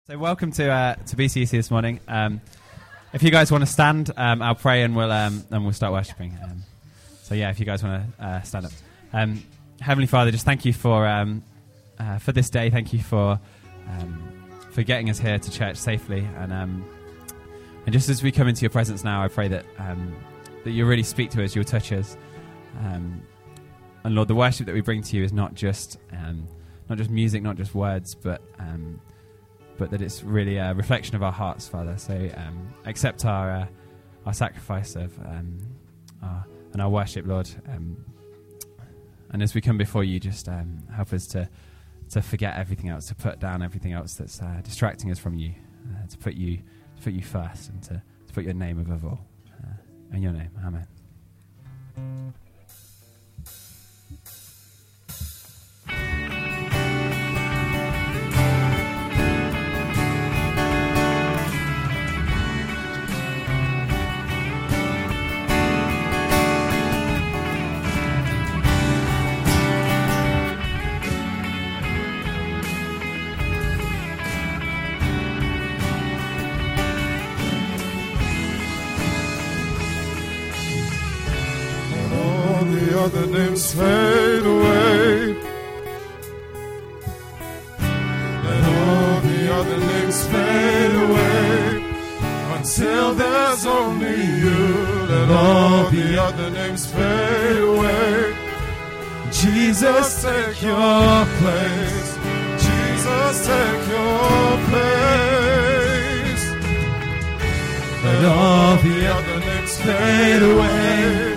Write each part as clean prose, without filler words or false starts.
So welcome to BCC this morning. If you guys want to stand, I'll pray and we'll start worshiping. So yeah, if you guys want to stand up. Heavenly Father, just thank you for this day. Thank you for getting us here to church safely. And just as we come into your presence now, I pray that you'll really speak to us, you'll touch us. And Lord, the worship that we bring to you is not just music, not just words, but that it's really a reflection of our hearts, Father. So accept our sacrifice of and our worship, Lord. And as we come before you, just help us to forget everything else, to put down everything else that's distracting us from you, to put you first, and to put your name above all. In your name, amen. Other names fade away, let all the other names fade away, until there's only you. Let all the other names fade away. Jesus, take your place. Jesus, take your place. Let all the other names fade away.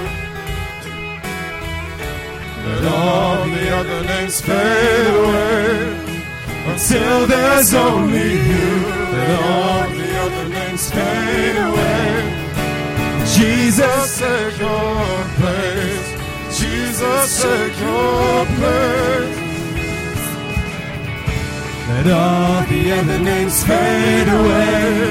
Let all the other names fade away, until there's only you. Let all the other names fade away. Jesus, take your place. Jesus, take your place. Let all the other names fade away.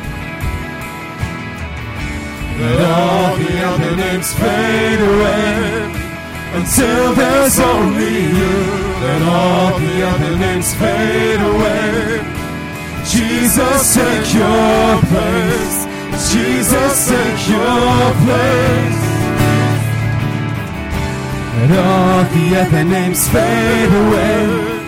Let all the other names fade away, until there's only you. Let all the other names fade away. Jesus, take your place. Jesus, take your place. Let all the other names fade away.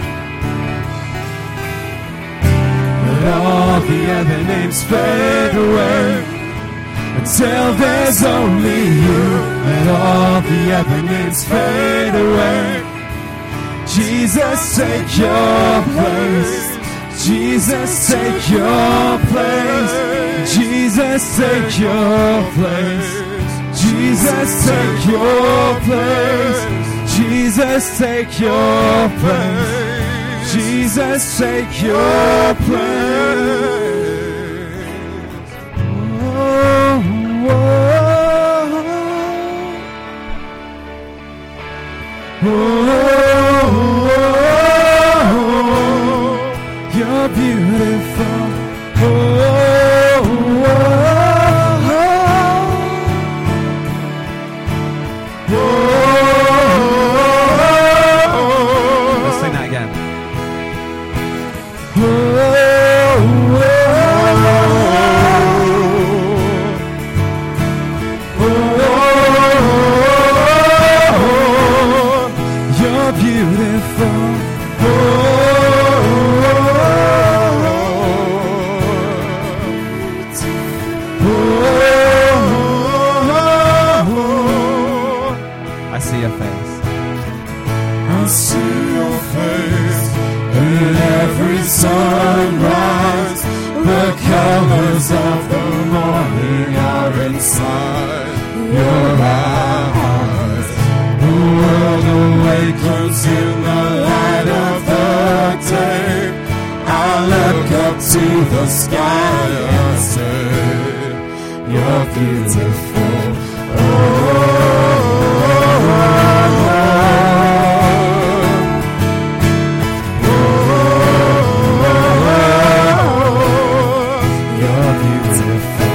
Let all the other names fade away, until there's only you. Let all the other names fade away. Jesus, take your place. Jesus, take your place. Jesus, take your place. Jesus, take your place. Jesus, take your place. Jesus, take your place. You're beautiful. Let's sing that again. You're beautiful. I see your face. I see your face in every sunrise. The colors of the morning are inside your eyes. The world awakens in the light of the day. I look up to the sky and say, you're beautiful. You're beautiful.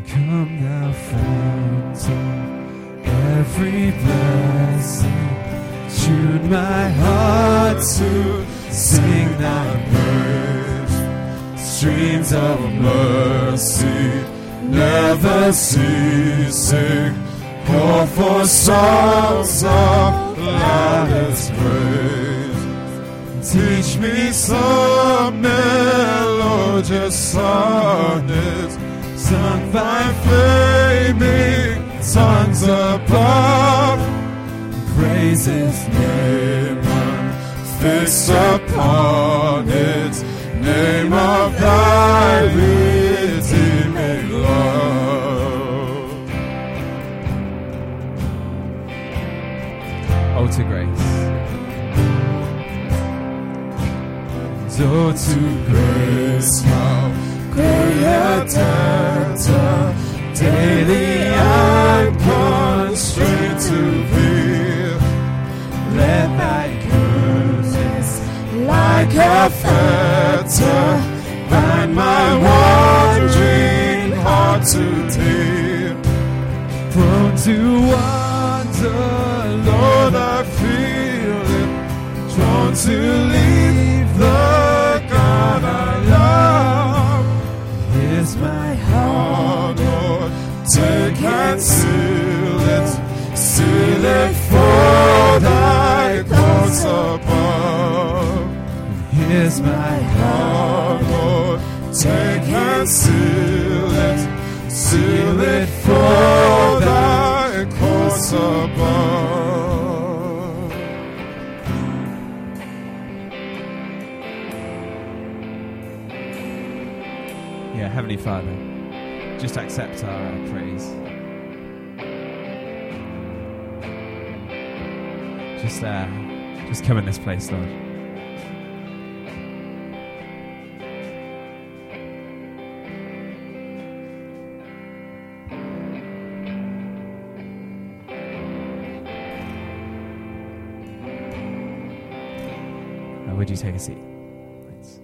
Come thou fount of every blessing, tune my heart to sing thy praise. Streams of mercy never ceasing, call for songs of loudest praise. Teach me some melodious sonnets sung by flaming tongues above. Praise his name fixed upon it, name of thy redeeming love. Oh, to grace. Oh, to grace, how great a debtor, daily I'm constrained to thee. Let thy goodness, like a fetter, bind my wandering heart to thee. Prone to wander, Lord, I feel it, drawn to leave the God I love. Here's my heart, Lord, take and seal it for thy cause above. Here's my heart, Lord, take and seal it for thy cause above. Yeah, Heavenly Father, just accept our praise. Just come in this place, Lord. Would you take a seat? Thanks.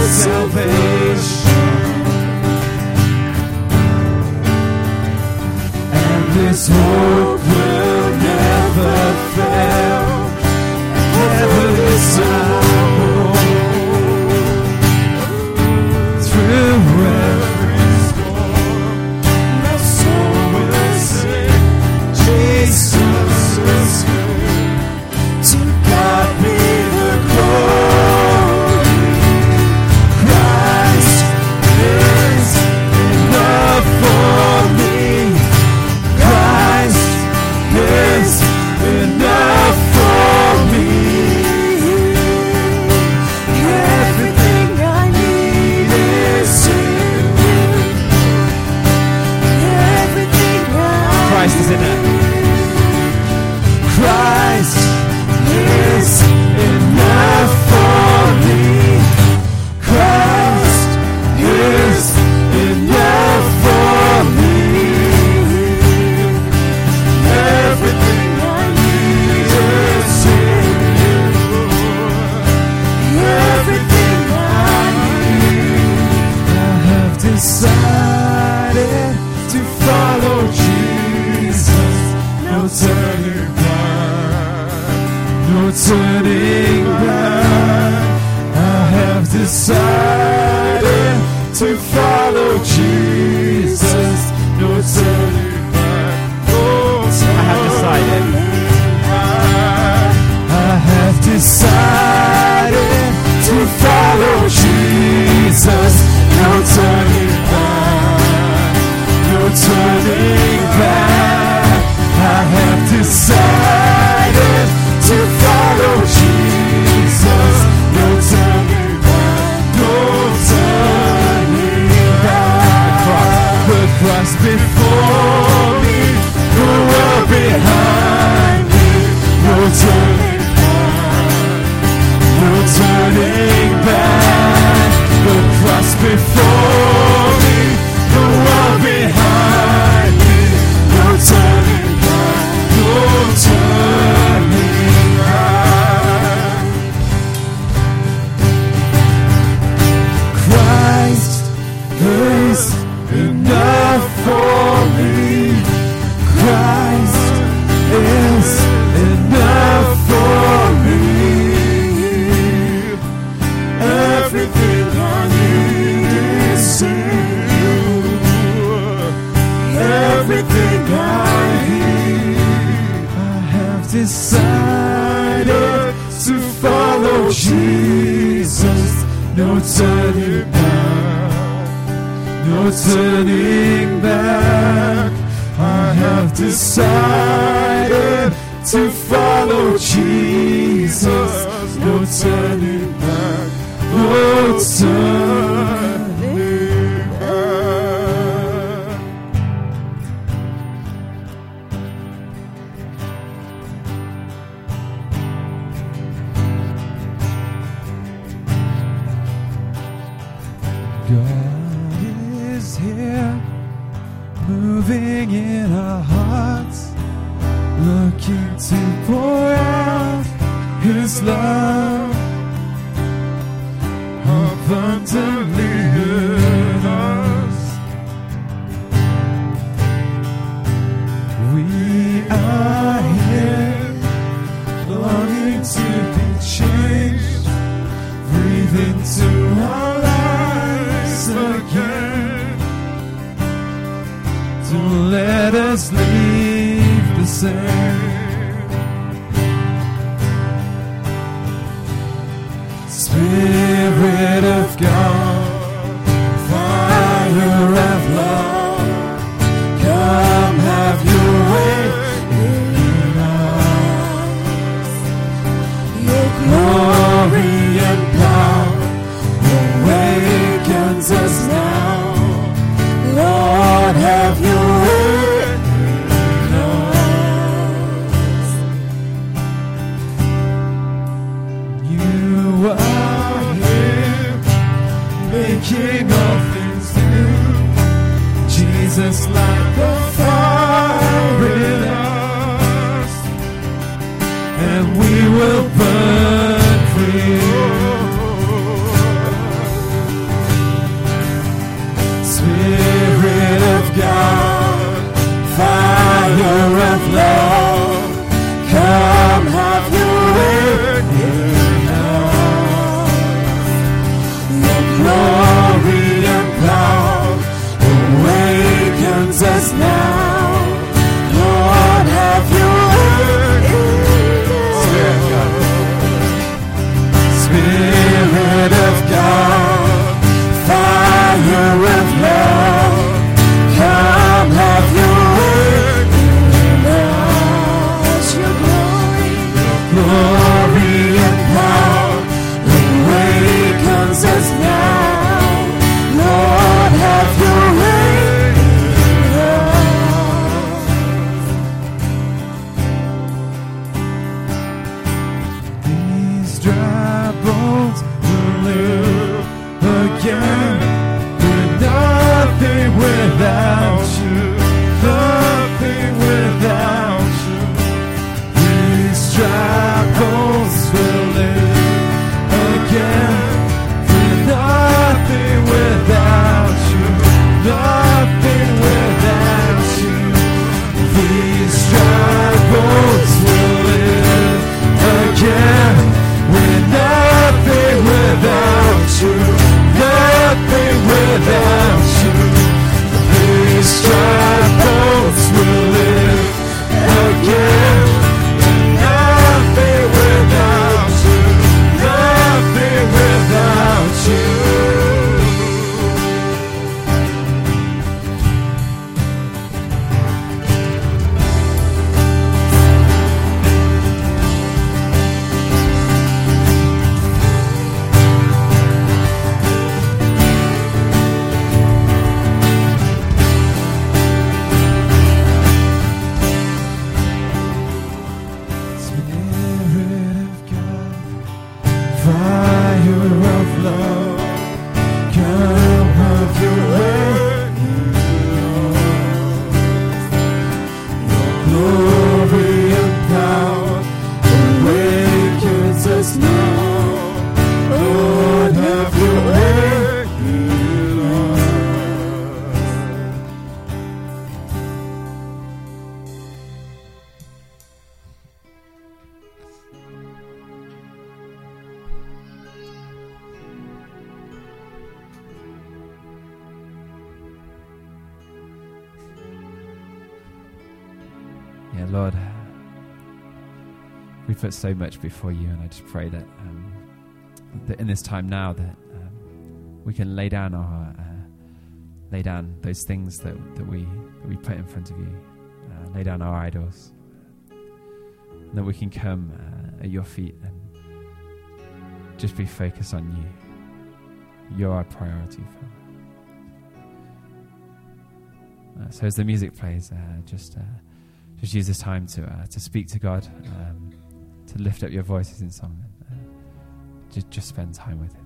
salvation, and this hope will never fail. Heaven is our home. Through every storm, my soul will sing. Jesus is good. To God be the glory. Christ is enough for me. Christ is enough for me. Everything I need is in you. Everything I Christ is in it. Christ is enough for me. Christ is enough for me. Everything I need is in you. Everything I need. I have decided to follow Jesus. No turning back. No turning back. I have decided to follow Jesus. No turning back. No turning I have decided. back. I have decided to follow Jesus. No turning back. No turning back. I have decided to follow Jesus. No turning back. No turning back. The cross before me, the world behind me. No turning back. No turning back. The cross before me, the world behind me. No turning back. No turning back. Christ is enough for me. Christ is enough for me. Everything I need is in you. Everything I need. I have decided to follow Jesus. No turning back. No turning back. I have decided to follow Jesus. No turning back. No turning back. God is here, moving in our hearts, looking to pour out His love abundantly in us. We are here, longing to be changed, breathe into our lives again. Don't let us leave the same. Spirit of God, fire of love, come have your way in us. Your glory and power awakens us now. Lord, have your way in us. You are here, making all things new. Jesus, light the fire in us, and we will burn for you. again. We're nothing without you, nothing without you. These dry bones will live again. We're nothing without you, nothing without you. These dry bones will live again. We're nothing without you, nothing without you. These dry bones will live again. Nothing without you, nothing without you. Yeah, Lord, we put so much before you, and I just pray that that in this time now that we can lay down those things that we put in front of you, lay down our idols, and that we can come at your feet and just be focused on you. You're our priority, Father. So as the music plays, just use this time to speak to God, to lift up your voices in song, and just spend time with Him.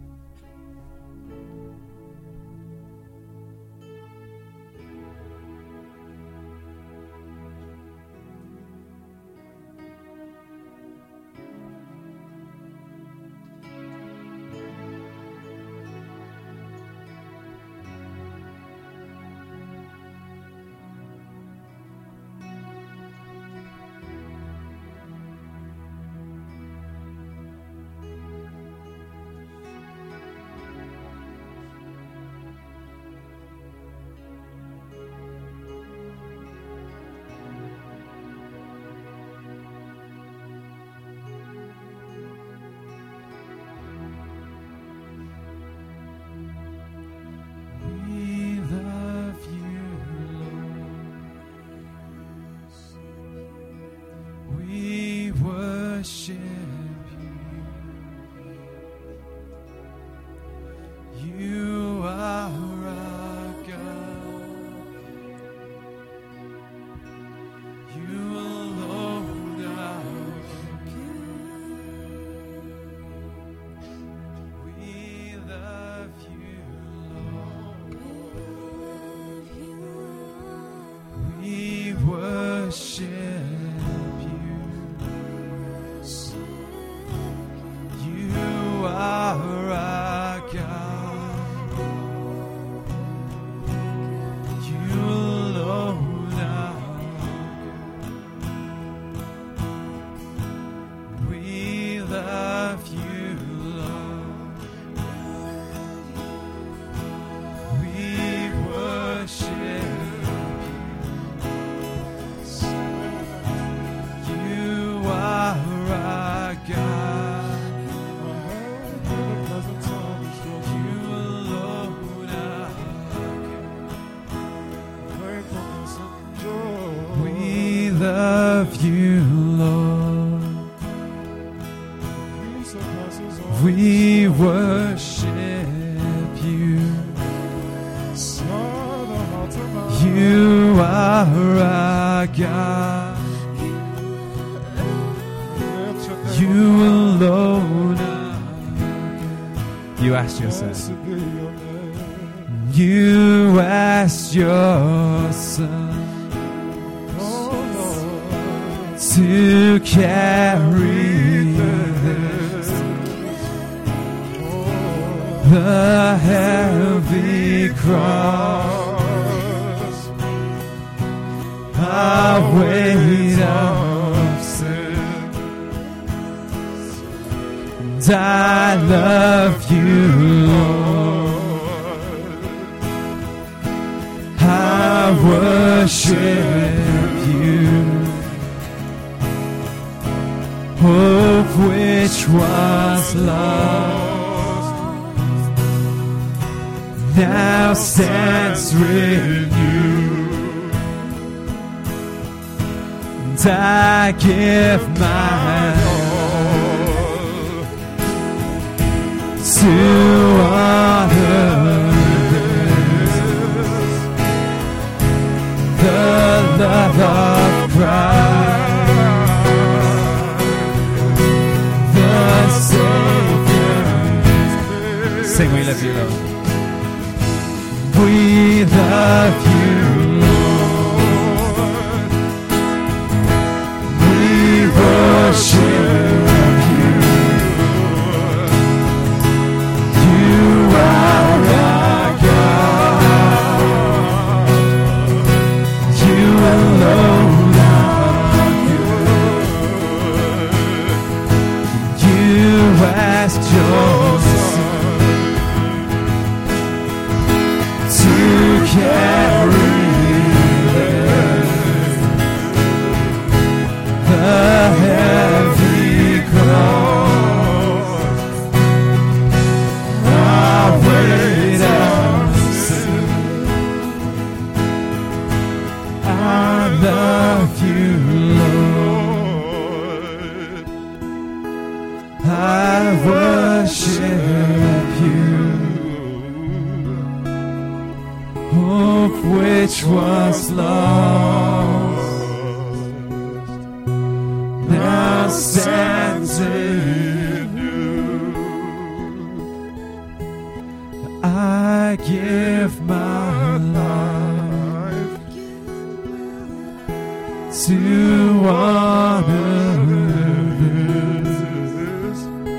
We worship you. You are our God. You alone are God. You are asked your Son. You asked your Son to carry the heavy cross, our weight of sin. And I love you, Lord. I worship you. Hope which was lost now stands renewed, and I give my all to honor the love of Christ, the Savior. Sing, we love you, Lord. We love you, Lord. We worship you. You are our God. You alone are good. You asked your carry the heavy cross, our weight of sin. I love you, Lord. I worship you. Hope which was lost now stands renewed. I give my life to honor this,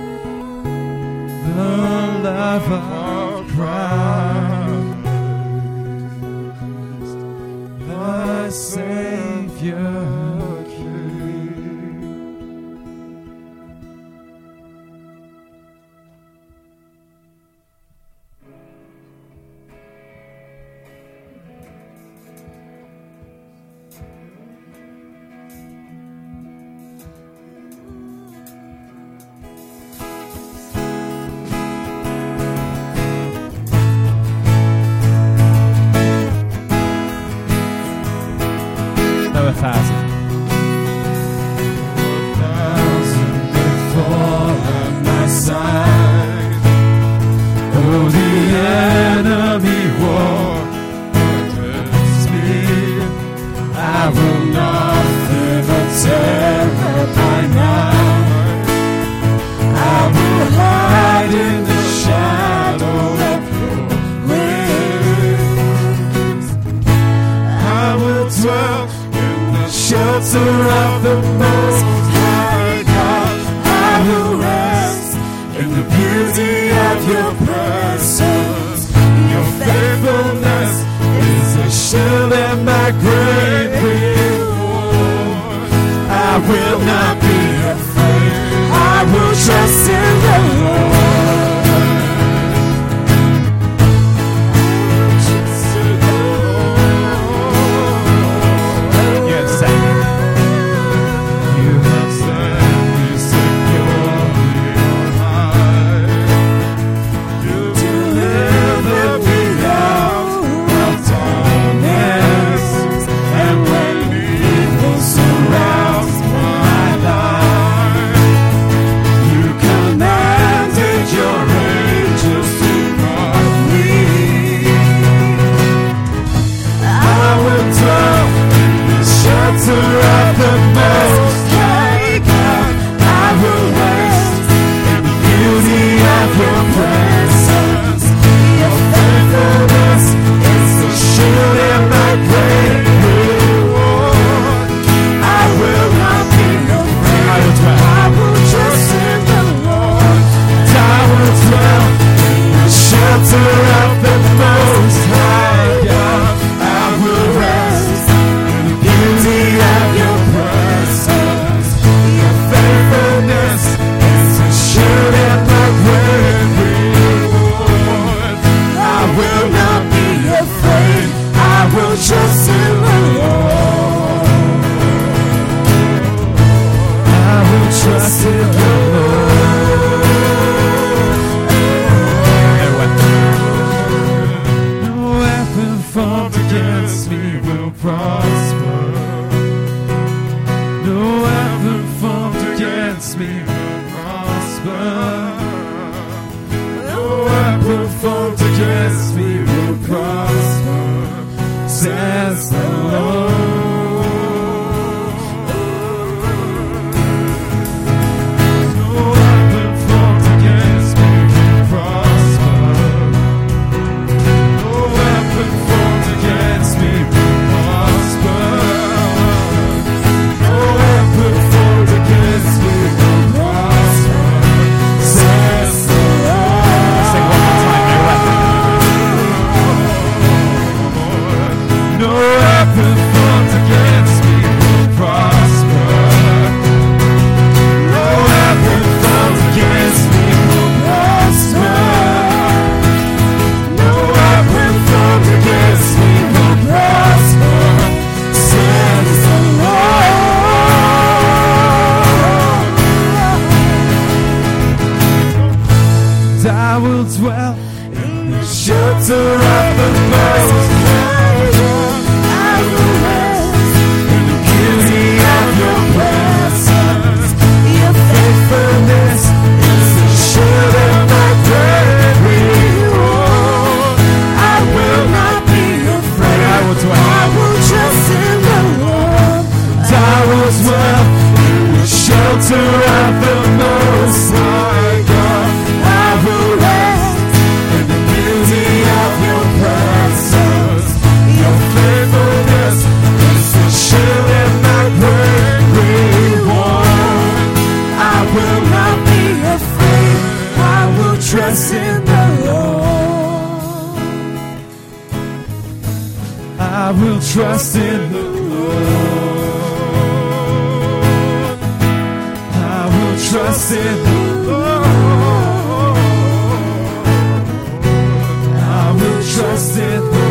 the love of Christ, the Savior King. against me will prosper, says the Lord. I will dwell in the shelter of the Most High. I will rest in the beauty of your presence. Your faithfulness is the shield of my great reward. I will not be afraid. I will trust in the Lord. And I will dwell in the shelter of the Most High God. I will rest in the beauty of your presence. Your faithfulness is the shield and my great reward. I will not be afraid. I will trust in the Lord. I will trust in the Lord. I will trust in the Lord. Trust in the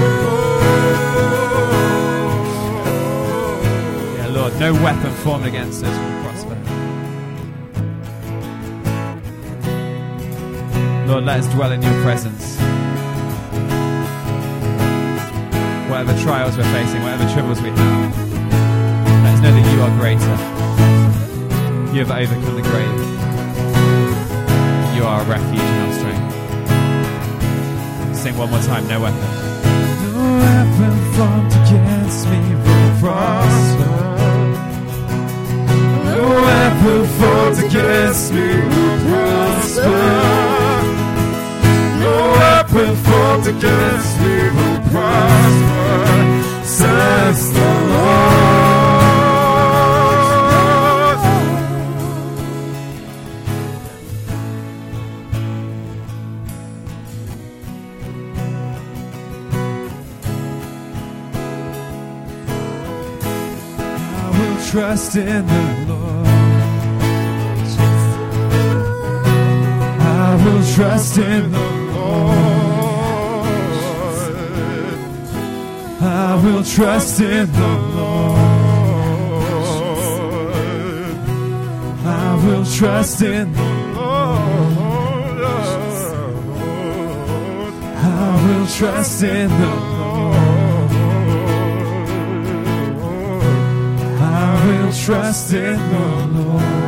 Lord. Yeah, Lord, no weapon formed against us will prosper. Lord, let us dwell in your presence. Whatever trials we're facing, whatever troubles we have, let us know that you are greater. You have overcome the grave. You are our refuge and our strength. Sing one more time, no weapon. No weapon formed against me will prosper. No weapon formed against me will prosper. No weapon formed against me will prosper, says the Lord. Trust in the Lord. I will trust in the Lord. I will trust in the Lord. I will trust in the Lord. I will trust in the Lord. I will trust in the Lord.